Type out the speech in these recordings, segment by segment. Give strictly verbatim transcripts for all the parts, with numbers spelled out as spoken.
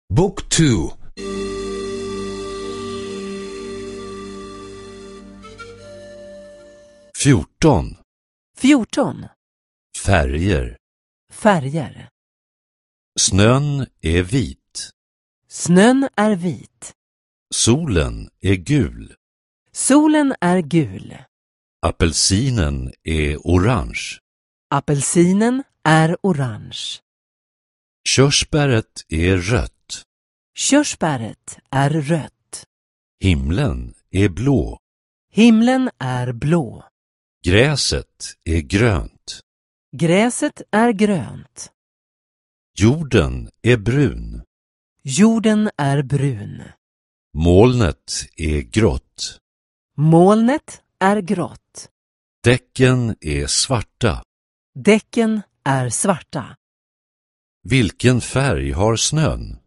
Book two. fjorton. fjorton. Färger. Färger. Snön är vit. Snön är vit. Solen är gul. Solen är gul. Apelsinen är orange. Apelsinen är orange. Körsbäret är rött. Körsbäret är rött. Himlen är blå. Himlen är blå. Gräset är grönt. Gräset är grönt. Jorden är brun. Jorden är brun. Molnet är grått. Molnet är grått. Däcken är svarta. Däcken är svarta. Vilken färg har snön?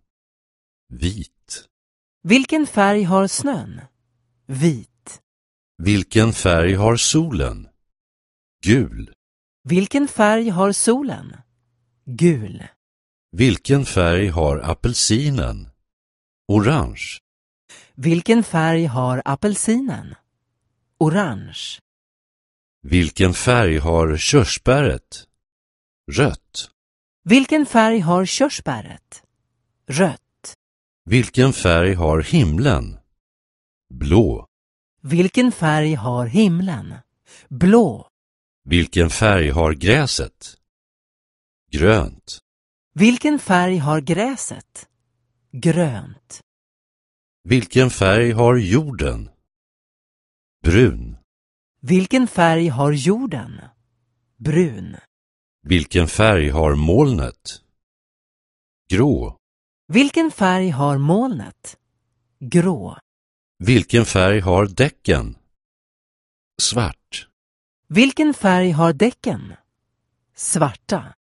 Vit. Vilken färg har snön? Vit. Vilken färg har solen? Gul. Vilken färg har solen? Gul. Vilken färg har apelsinen? Orange. Vilken färg har apelsinen? Orange. Vilken färg har körsbäret? Rött. Vilken färg har körsbäret? Rött. Vilken färg har himlen? Blå. Vilken färg har himlen? Blå. Vilken färg har gräset? Grönt. Vilken färg har gräset? Grönt. Vilken färg har jorden? Brun. Vilken färg har jorden? Brun. Vilken färg har molnet? Grå. Vilken färg har molnet? Grå. Vilken färg har däcken? Svart. Vilken färg har däcken? Svarta.